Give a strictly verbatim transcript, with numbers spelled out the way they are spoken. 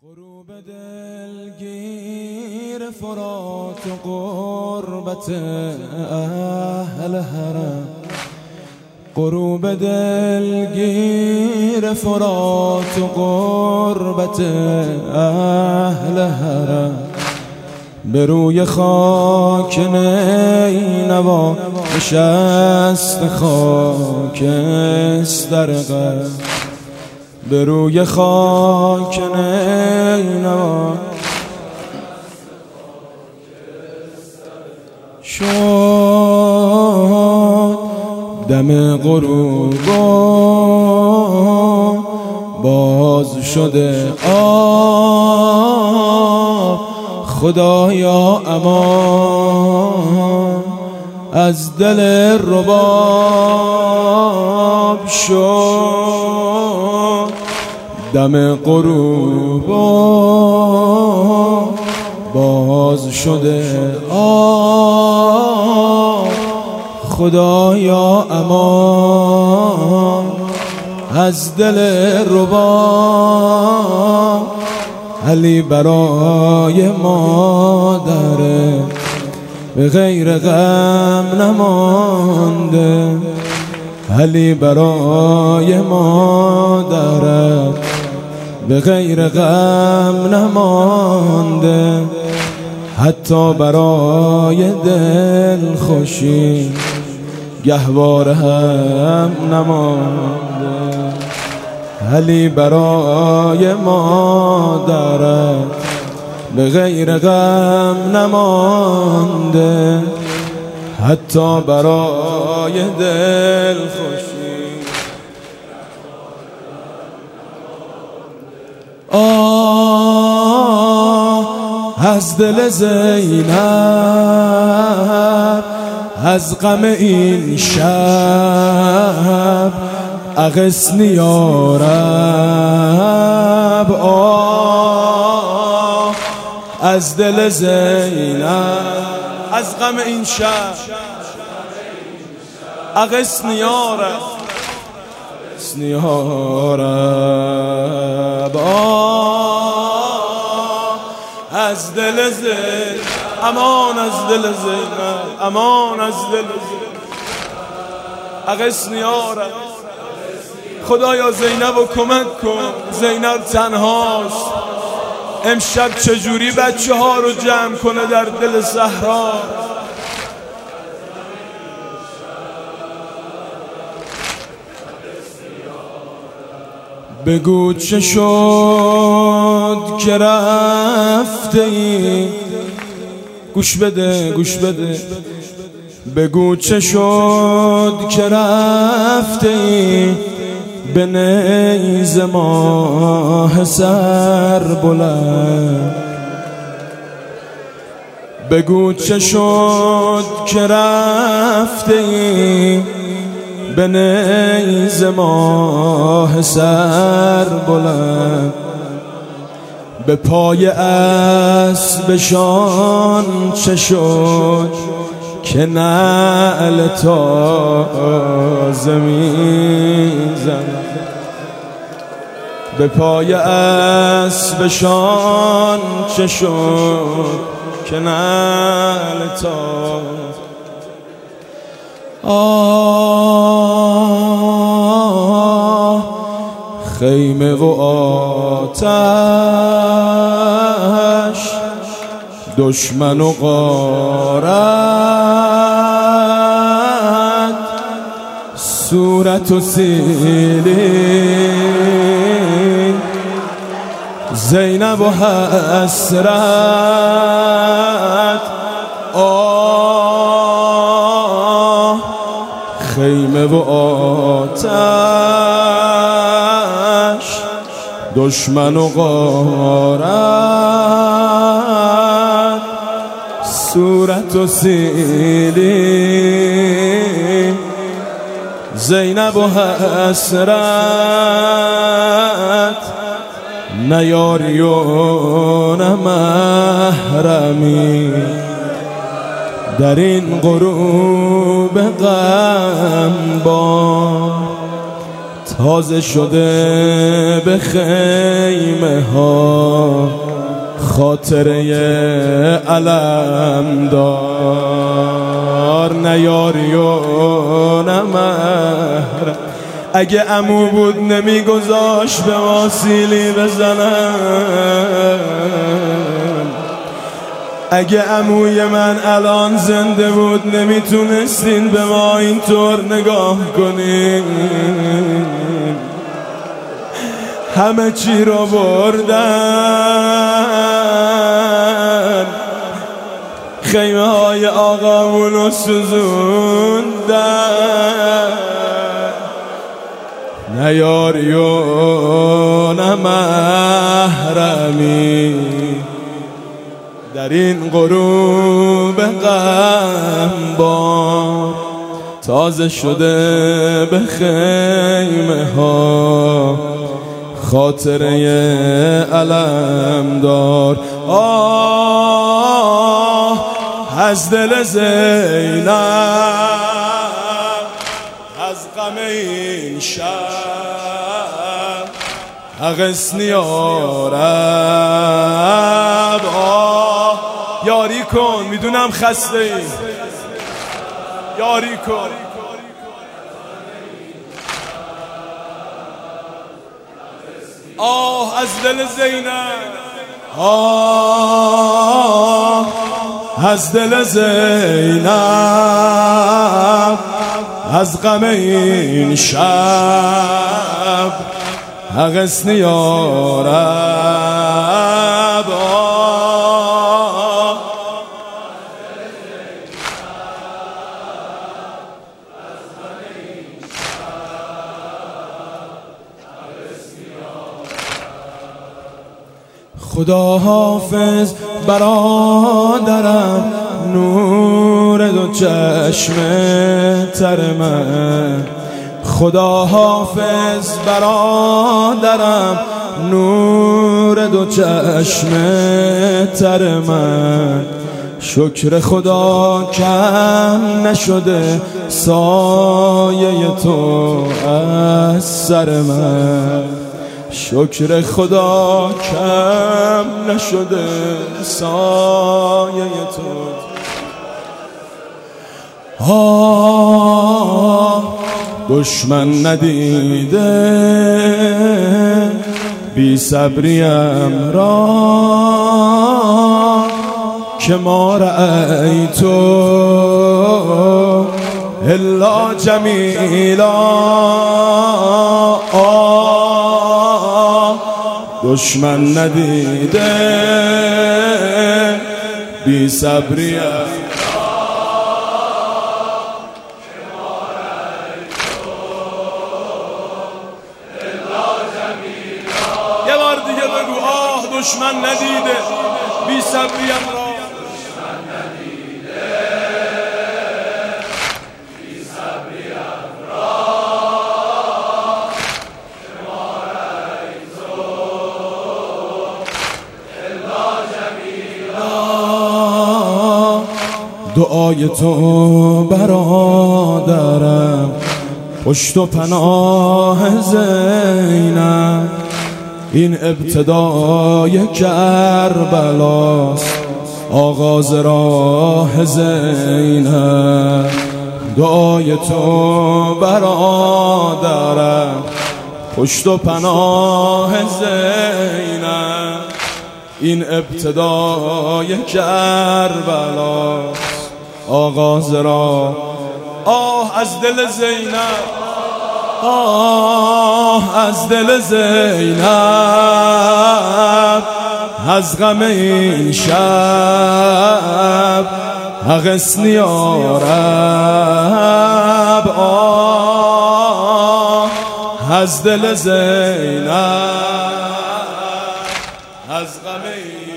غروب دلگیر فرات و غربت اهل حرم، غروب دلگیر فرات و غربت اهل حرم، به روی خاک نینوا نشست خاکستر غم، به روی خاک نینوا شد دم غروب باز شده آب، خدایا امان از دل رباب شد دم غروب باز شده آب، خدایا امان از دل رباب. علی برای مادره به غیر غم نمانده، علی برای مادره به غیر غم نمانده، حتی برای دل خوشی گهواره هم نمانده. علی برای مادرت به غیر غم نمانده، حتی برای دل خوشی. آه از دل زینب از غم این شب اغثنی یا رب. آه از دل زینب از غم این شب اغثنی یا رب، اغثنی یا رب. آه از دل زینب، امان از دل زینب، امان از دل زینب، اغثنی یا رب. خدایا زینب رو کمک کن، زینب تنهاست، امشب چجوری بچه ها رو جمع کنه در دل صحرا. بگو چه شد که رفته ای، گوش بده گوش بده، بگو چه شد که رفته ای به نیز ماه سر بلند. بگو چه شد که رفته ای به نیز ماه سر بلند، به پای اسبشان چه شد که نعل تازه می‌زند. به پای اسبشان چه شد که نعل تازه. آه خیمه و آتش، دشمن و غارت، صورت و سیلی، زینب و حسرت. آه خیمه و آتش، دشمن و غارت، صورت و سیلی، زینب و حسرت، نیاری و نمحرمی در این غروب غم با تازه شده به خیمه ها خاطره علم دار، نه یاری و نه مهر. اگه عمو بود نمیگذاشت به ما سیلی بزنم، اگه عموی من الان زنده بود نمیتونستین به ما اینطور نگاه کنین. همه چی رو بردن، خیمه های آقامون رو سوزوندن، نه یاری و نه محرمی در این غروب غمبار. تازه شده به خیمه ها خاطره علم دار. آه از دل زینب، از غم این شب اغث نیارب. آه یاری کن، میدونم خسته ای، یاری کن. آه از دل زینب، آه از دل زینب، از غم این شب اغث نیارب. خدا حافظ برادرم، نور دو چشم تر من. خدا حافظ برادرم، نور دو چشم تر من. شکر خدا کم نشده سایه تو از سر من. شکر خدا کم نشده سایه تو. آه دشمن ندیده بی صبریم را، که ما رأیتو الا جمیلا. دشمن ندیده بی صبریم یه بار دیگه بگو. آه دشمن ندیده بی صبریم را. دعای تو برادرم پشت و پناه زینب. این ابتدای کربلاست، آغاز راه زینب. دعای تو برادرم پشت و پناه زینب. این ابتدای کربلاست، آغاز را. آه از دل زینب، آه از دل زینب، از غم این شب اغث نیارب. آه از دل زینب، از غم این